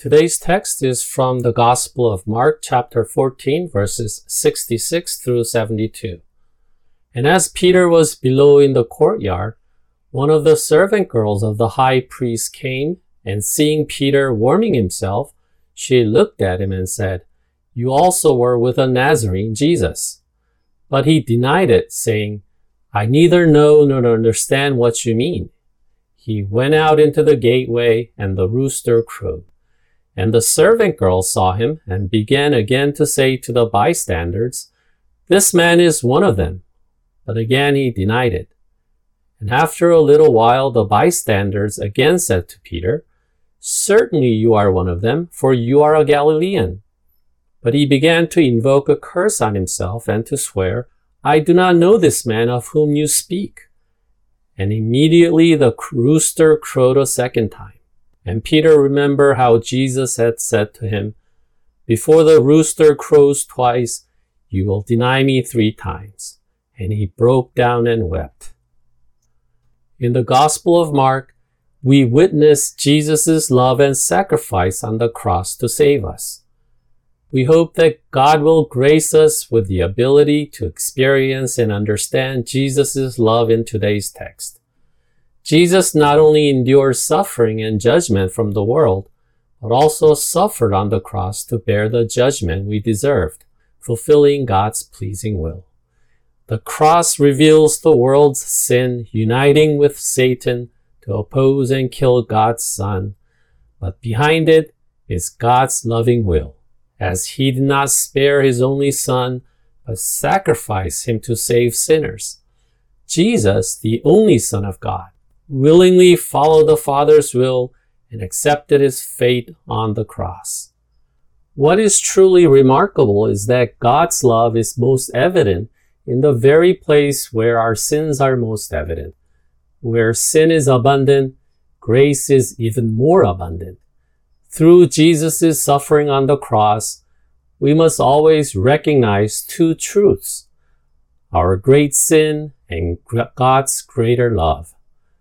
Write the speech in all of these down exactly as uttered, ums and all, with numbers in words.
Today's text is from the Gospel of Mark, chapter fourteen, verses sixty-six through seventy-two. And as Peter was below in the courtyard, one of the servant girls of the high priest came, and seeing Peter warming himself, she looked at him and said, "You also were with a Nazarene, Jesus." But he denied it, saying, "I neither know nor understand what you mean." He went out into the gateway, and the rooster crowed. And the servant girl saw him, and began again to say to the bystanders, "This man is one of them." But again he denied it. And after a little while the bystanders again said to Peter, "Certainly you are one of them, for you are a Galilean." But he began to invoke a curse on himself and to swear, "I do not know this man of whom you speak." And immediately the rooster crowed a second time. And Peter remembered how Jesus had said to him, "Before the rooster crows twice, you will deny me three times." And he broke down and wept. In the Gospel of Mark, we witness Jesus' love and sacrifice on the cross to save us. We hope that God will grace us with the ability to experience and understand Jesus' love in today's text. Jesus not only endured suffering and judgment from the world, but also suffered on the cross to bear the judgment we deserved, fulfilling God's pleasing will. The cross reveals the world's sin, uniting with Satan to oppose and kill God's Son. But behind it is God's loving will, as He did not spare His only Son, but sacrificed Him to save sinners. Jesus, the only Son of God, willingly followed the Father's will and accepted His fate on the cross. What is truly remarkable is that God's love is most evident in the very place where our sins are most evident. Where sin is abundant, grace is even more abundant. Through Jesus' suffering on the cross, we must always recognize two truths: our great sin and God's greater love.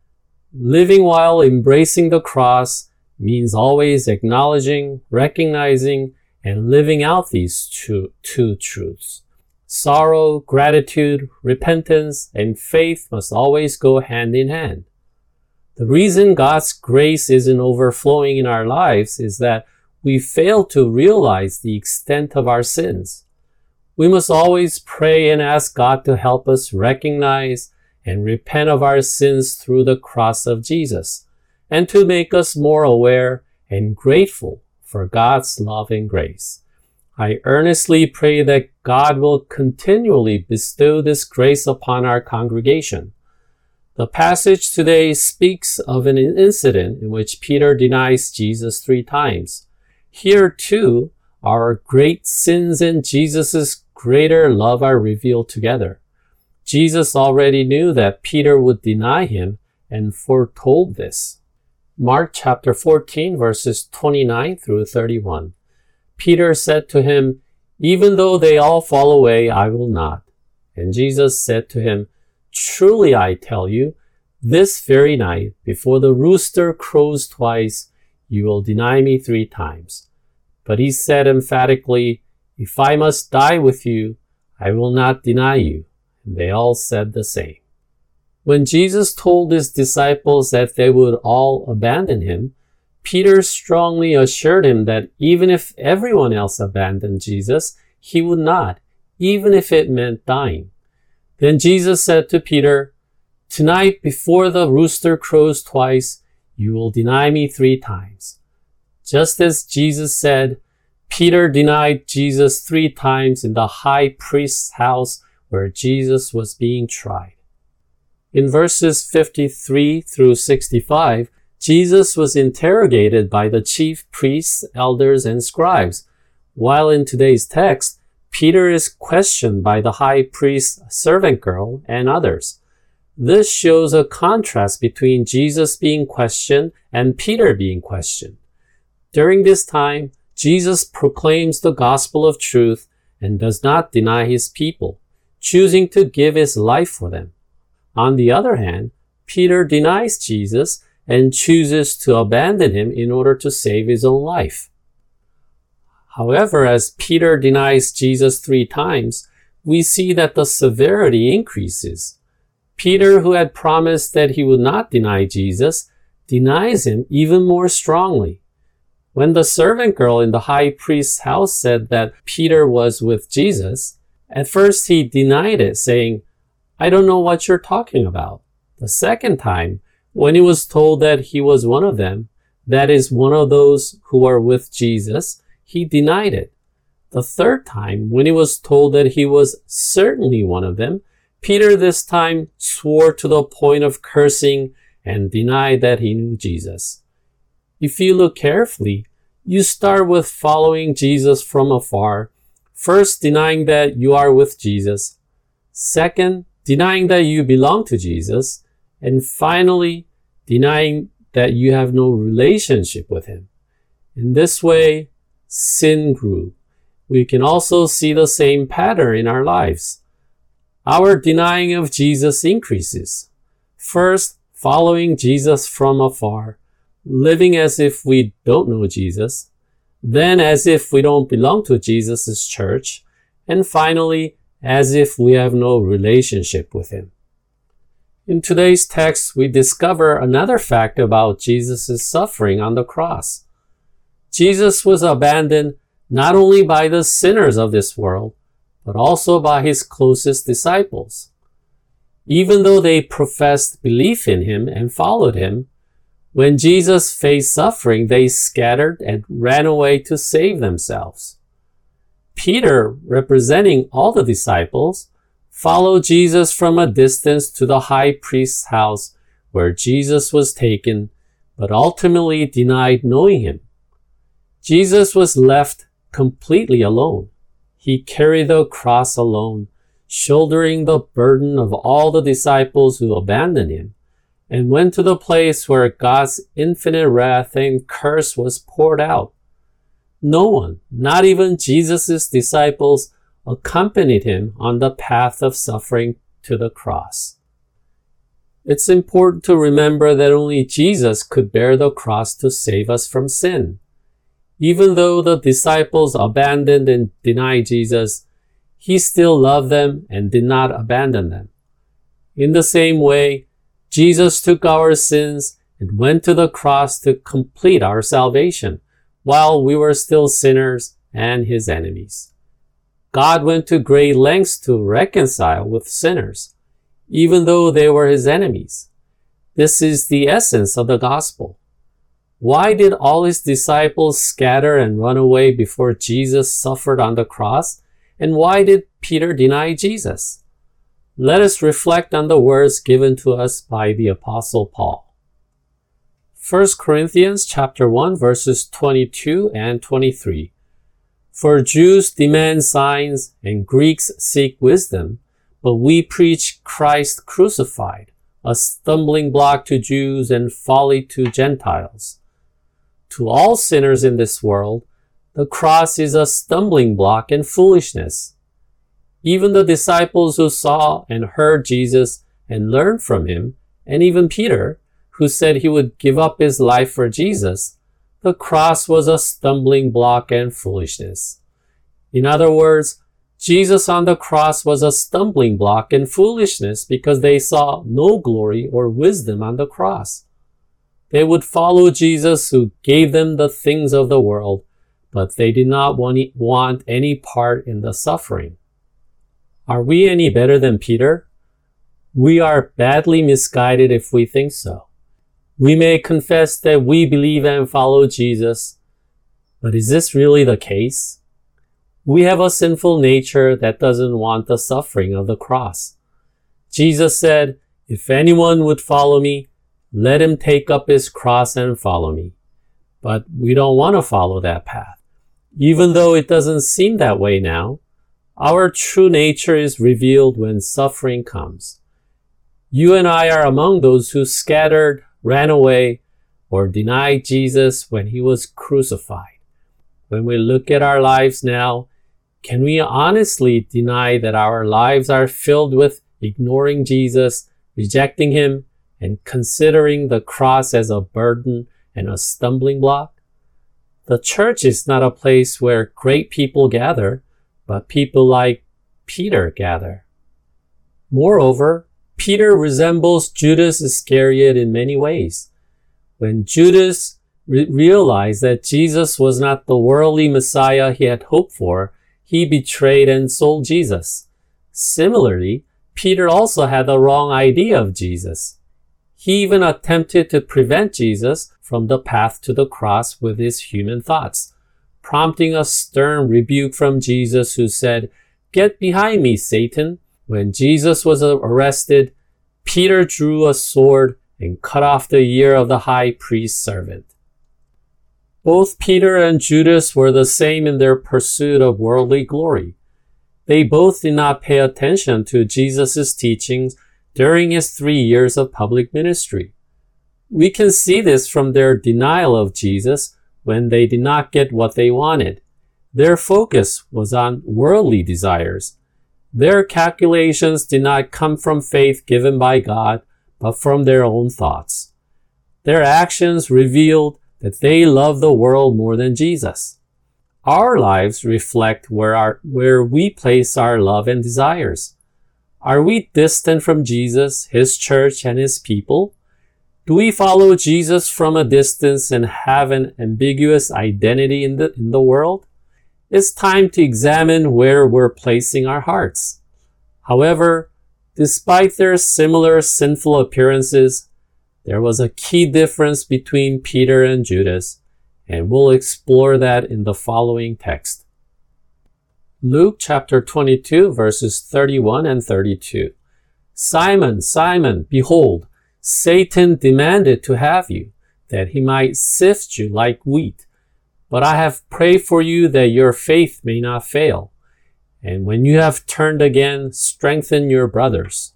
Living while embracing the cross means always acknowledging, recognizing, and living out these two, two truths. Sorrow, gratitude, repentance, and faith must always go hand in hand. The reason God's grace isn't overflowing in our lives is that we fail to realize the extent of our sins. We must always pray and ask God to help us recognize and repent of our sins through the cross of Jesus, and to make us more aware and grateful for God's love and grace. I earnestly pray that God will continually bestow this grace upon our congregation. The passage today speaks of an incident in which Peter denies Jesus three times. Here too, our great sins and Jesus' greater love are revealed together. Jesus already knew that Peter would deny him and foretold this. Mark chapter fourteen, verses twenty-nine through thirty-one. Peter said to him, "Even though they all fall away, I will not." And Jesus said to him, "Truly I tell you, this very night, before the rooster crows twice, you will deny me three times." But he said emphatically, "If I must die with you, I will not deny you." And they all said the same. When Jesus told his disciples that they would all abandon him, Peter strongly assured him that even if everyone else abandoned Jesus, he would not, even if it meant dying. Then Jesus said to Peter, "Tonight, before the rooster crows twice, you will deny me three times." Just as Jesus said, Peter denied Jesus three times in the high priest's house where Jesus was being tried. In verses fifty-three through sixty-five, Jesus was interrogated by the chief priests, elders, and scribes, while in today's text, Peter is questioned by the high priest's servant girl and others. This shows a contrast between Jesus being questioned and Peter being questioned. During this time, Jesus proclaims the gospel of truth and does not deny his people, choosing to give his life for them. On the other hand, Peter denies Jesus and chooses to abandon him in order to save his own life. However, as Peter denies Jesus three times, we see that the severity increases. Peter, who had promised that he would not deny Jesus, denies him even more strongly. When the servant girl in the high priest's house said that Peter was with Jesus, at first he denied it, saying, "I don't know what you're talking about." The second time, when he was told that he was one of them, that is, one of those who are with Jesus, he denied it. The third time, when he was told that he was certainly one of them, Peter this time swore to the point of cursing and denied that he knew Jesus. If you look carefully, you start with following Jesus from afar, first denying that you are with Jesus, second, denying that you belong to Jesus, and finally, denying that you have no relationship with him. In this way, sin grew. We can also see the same pattern in our lives. Our denying of Jesus increases. First, following Jesus from afar, living as if we don't know Jesus, then as if we don't belong to Jesus' church, and finally, as if we have no relationship with him. In today's text, we discover another fact about Jesus' suffering on the cross. Jesus was abandoned not only by the sinners of this world, but also by his closest disciples. Even though they professed belief in him and followed him, when Jesus faced suffering, they scattered and ran away to save themselves. Peter, representing all the disciples, followed Jesus from a distance to the high priest's house where Jesus was taken, but ultimately denied knowing him. Jesus was left completely alone. He carried the cross alone, shouldering the burden of all the disciples who abandoned him, and went to the place where God's infinite wrath and curse was poured out. No one, not even Jesus' disciples, accompanied him on the path of suffering to the cross. It's important to remember that only Jesus could bear the cross to save us from sin. Even though the disciples abandoned and denied Jesus, he still loved them and did not abandon them. In the same way, Jesus took our sins and went to the cross to complete our salvation while we were still sinners and his enemies. God went to great lengths to reconcile with sinners, even though they were his enemies. This is the essence of the gospel. Why did all his disciples scatter and run away before Jesus suffered on the cross? And why did Peter deny Jesus? Let us reflect on the words given to us by the Apostle Paul. First Corinthians chapter one, verses twenty-two and twenty-three. For Jews demand signs and Greeks seek wisdom, but we preach Christ crucified, a stumbling block to Jews and folly to Gentiles. To all sinners in this world, the cross is a stumbling block and foolishness. Even the disciples who saw and heard Jesus and learned from him, and even Peter, who said he would give up his life for Jesus, the cross was a stumbling block and foolishness. In other words, Jesus on the cross was a stumbling block and foolishness because they saw no glory or wisdom on the cross. They would follow Jesus who gave them the things of the world, but they did not want any part in the suffering. Are we any better than Peter? We are badly misguided if we think so. We may confess that we believe and follow Jesus, but is this really the case? We have a sinful nature that doesn't want the suffering of the cross. Jesus said, "If anyone would follow me, let him take up his cross and follow me." But we don't want to follow that path. Even though it doesn't seem that way now, our true nature is revealed when suffering comes. You and I are among those who scattered, ran away, or denied Jesus when he was crucified. When we look at our lives now, can we honestly deny that our lives are filled with ignoring Jesus, rejecting him, and considering the cross as a burden and a stumbling block? The church is not a place where great people gather, but people like Peter gather. Moreover, Peter resembles Judas Iscariot in many ways. When Judas re- realized that Jesus was not the worldly Messiah he had hoped for, he betrayed and sold Jesus. Similarly, Peter also had the wrong idea of Jesus. He even attempted to prevent Jesus from the path to the cross with his human thoughts, prompting a stern rebuke from Jesus, who said, "Get behind me, Satan." When Jesus was arrested, Peter drew a sword and cut off the ear of the high priest's servant. Both Peter and Judas were the same in their pursuit of worldly glory. They both did not pay attention to Jesus' teachings during his three years of public ministry. We can see this from their denial of Jesus when they did not get what they wanted. Their focus was on worldly desires. Their calculations did not come from faith given by God, but from their own thoughts. Their actions revealed that they loved the world more than Jesus. Our lives reflect where, our, where we place our love and desires. Are we distant from Jesus, his church, and his people? Do we follow Jesus from a distance and have an ambiguous identity in the, in the world? It's time to examine where we're placing our hearts. However, despite their similar sinful appearances, there was a key difference between Peter and Judas, and we'll explore that in the following text. Luke chapter twenty-two, verses thirty-one and thirty-two. "Simon, Simon, behold, Satan demanded to have you, that he might sift you like wheat. But I have prayed for you that your faith may not fail. And when you have turned again, strengthen your brothers."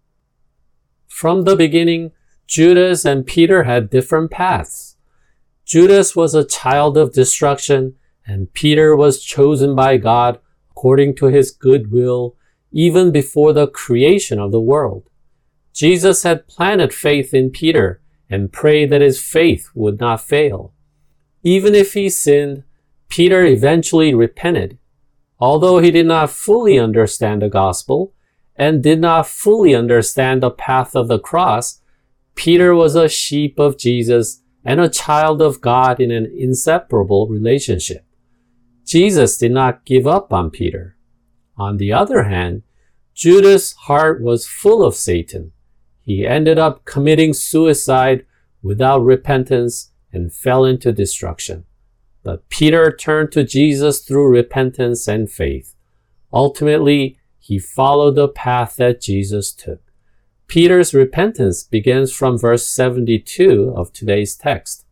From the beginning, Judas and Peter had different paths. Judas was a child of destruction, and Peter was chosen by God according to his good will, even before the creation of the world. Jesus had planted faith in Peter and prayed that his faith would not fail. Even if he sinned, Peter eventually repented. Although he did not fully understand the gospel and did not fully understand the path of the cross, Peter was a sheep of Jesus and a child of God in an inseparable relationship. Jesus did not give up on Peter. On the other hand, Judas' heart was full of Satan. He ended up committing suicide without repentance and fell into destruction. But Peter turned to Jesus through repentance and faith. Ultimately, he followed the path that Jesus took. Peter's repentance begins from verse seventy-two of today's text.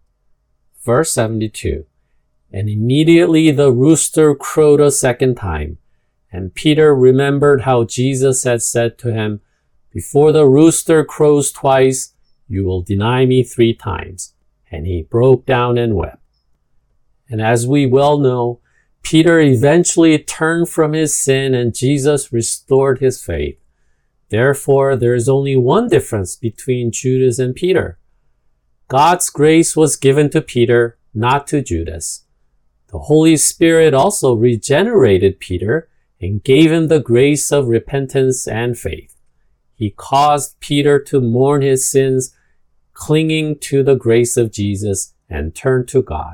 Verse seventy-two. "And immediately the rooster crowed a second time, and Peter remembered how Jesus had said to him, 'Before the rooster crows twice, you will deny me three times.' And he broke down and wept." And as we well know, Peter eventually turned from his sin and Jesus restored his faith. Therefore, there is only one difference between Judas and Peter. God's grace was given to Peter, not to Judas. The Holy Spirit also regenerated Peter and gave him the grace of repentance and faith. He caused Peter to mourn his sins, clinging to the grace of Jesus, and turn to God.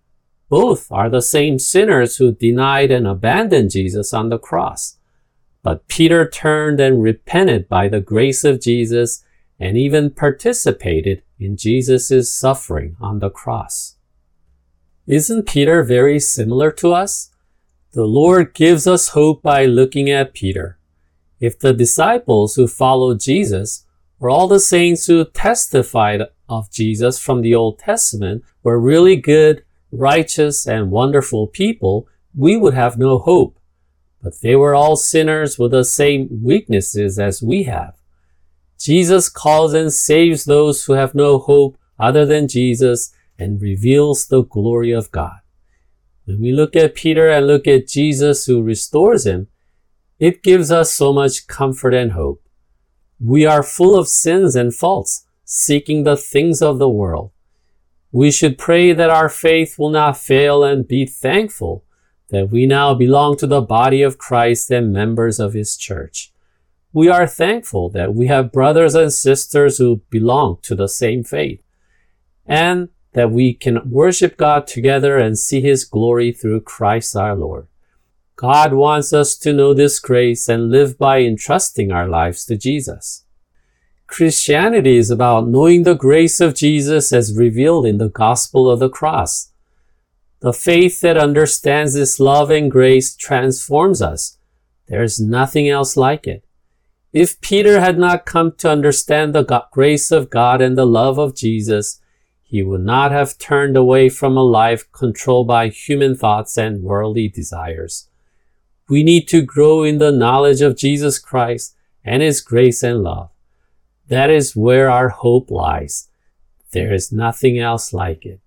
Both are the same sinners who denied and abandoned Jesus on the cross. But Peter turned and repented by the grace of Jesus and even participated in Jesus' suffering on the cross. Isn't Peter very similar to us? The Lord gives us hope by looking at Peter. If the disciples who followed Jesus, or all the saints who testified of Jesus from the Old Testament, were really good, righteous, and wonderful people, we would have no hope. But they were all sinners with the same weaknesses as we have. Jesus calls and saves those who have no hope other than Jesus and reveals the glory of God. When we look at Peter and look at Jesus who restores him, it gives us so much comfort and hope. We are full of sins and faults, seeking the things of the world. We should pray that our faith will not fail and be thankful that we now belong to the body of Christ and members of His church. We are thankful that we have brothers and sisters who belong to the same faith, and that we can worship God together and see His glory through Christ our Lord. God wants us to know this grace and live by entrusting our lives to Jesus. Christianity is about knowing the grace of Jesus as revealed in the gospel of the cross. The faith that understands this love and grace transforms us. There is nothing else like it. If Peter had not come to understand the grace of God and the love of Jesus, he would not have turned away from a life controlled by human thoughts and worldly desires. We need to grow in the knowledge of Jesus Christ and His grace and love. That is where our hope lies. There is nothing else like it.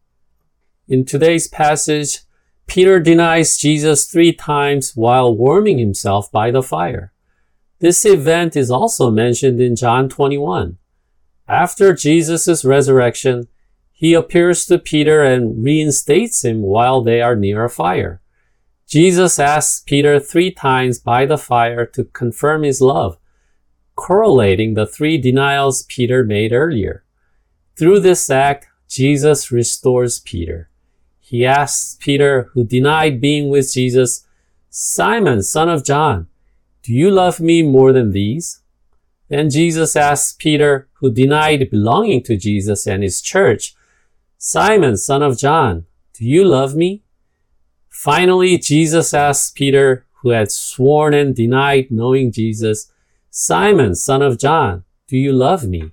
In today's passage, Peter denies Jesus three times while warming himself by the fire. This event is also mentioned in John twenty-one. After Jesus' resurrection, He appears to Peter and reinstates him while they are near a fire. Jesus asks Peter three times by the fire to confirm His love, correlating the three denials Peter made earlier. Through this act, Jesus restores Peter. He asks Peter, who denied being with Jesus, "Simon, son of John, do you love me more than these?" Then Jesus asks Peter, who denied belonging to Jesus and His church, "Simon, son of John, do you love me?" Finally, Jesus asks Peter, who had sworn and denied knowing Jesus, "Simon, son of John, do you love me?"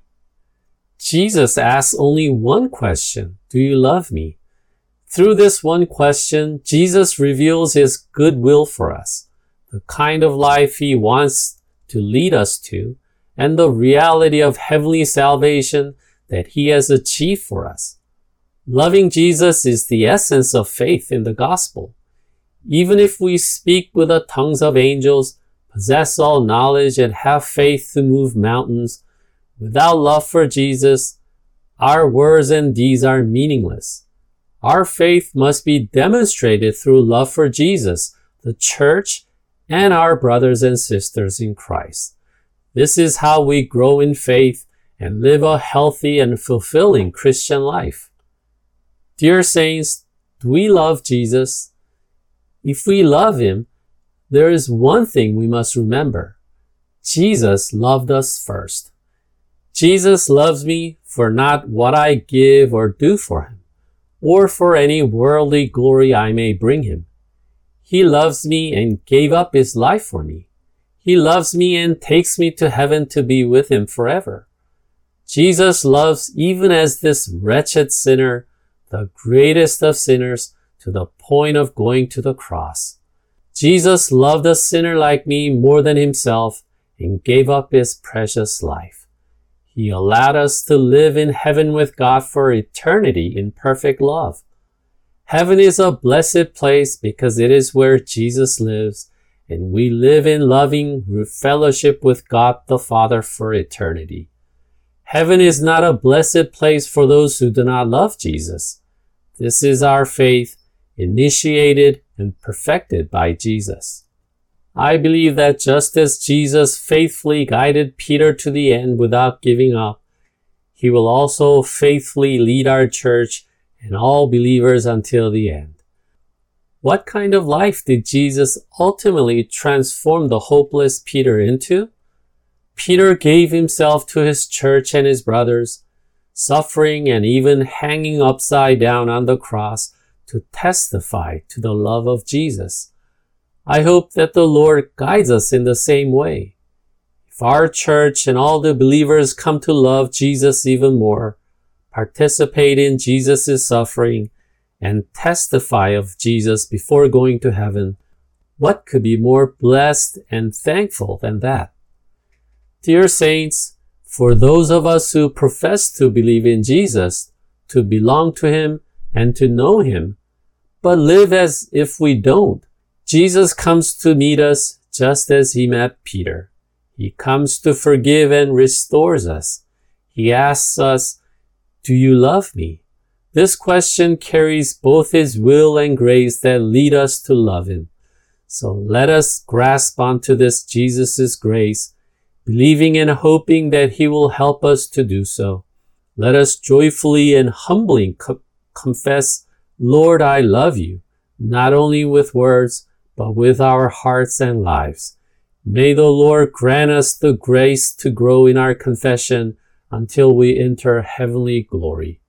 Jesus asks only one question, "Do you love me?" Through this one question, Jesus reveals His goodwill for us, the kind of life He wants to lead us to, and the reality of heavenly salvation that He has achieved for us. Loving Jesus is the essence of faith in the gospel. Even if we speak with the tongues of angels, possess all knowledge, and have faith to move mountains, without love for Jesus, our words and deeds are meaningless. Our faith must be demonstrated through love for Jesus, the church, and our brothers and sisters in Christ. This is how we grow in faith and live a healthy and fulfilling Christian life. Dear saints, do we love Jesus? If we love Him, there is one thing we must remember. Jesus loved us first. Jesus loves me for not what I give or do for Him, or for any worldly glory I may bring Him. He loves me and gave up His life for me. He loves me and takes me to heaven to be with Him forever. Jesus loves even as this wretched sinner, the greatest of sinners, to the point of going to the cross. Jesus loved a sinner like me more than Himself and gave up His precious life. He allowed us to live in heaven with God for eternity in perfect love. Heaven is a blessed place because it is where Jesus lives, and we live in loving fellowship with God the Father for eternity. Heaven is not a blessed place for those who do not love Jesus. This is our faith, initiated and perfected by Jesus. I believe that just as Jesus faithfully guided Peter to the end without giving up, He will also faithfully lead our church and all believers until the end. What kind of life did Jesus ultimately transform the hopeless Peter into? Peter gave himself to his church and his brothers, suffering and even hanging upside down on the cross to testify to the love of Jesus. I hope that the Lord guides us in the same way. If our church and all the believers come to love Jesus even more, participate in Jesus' suffering, and testify of Jesus before going to heaven, what could be more blessed and thankful than that? Dear saints, for those of us who profess to believe in Jesus, to belong to Him, and to know Him, but live as if we don't, Jesus comes to meet us just as He met Peter. He comes to forgive and restores us. He asks us, "Do you love me?" This question carries both His will and grace that lead us to love Him. So let us grasp onto this Jesus' grace, believing and hoping that He will help us to do so. Let us joyfully and humbly co- confess, Lord, I love you, not only with words, but with our hearts and lives. May the Lord grant us the grace to grow in our confession until we enter heavenly glory.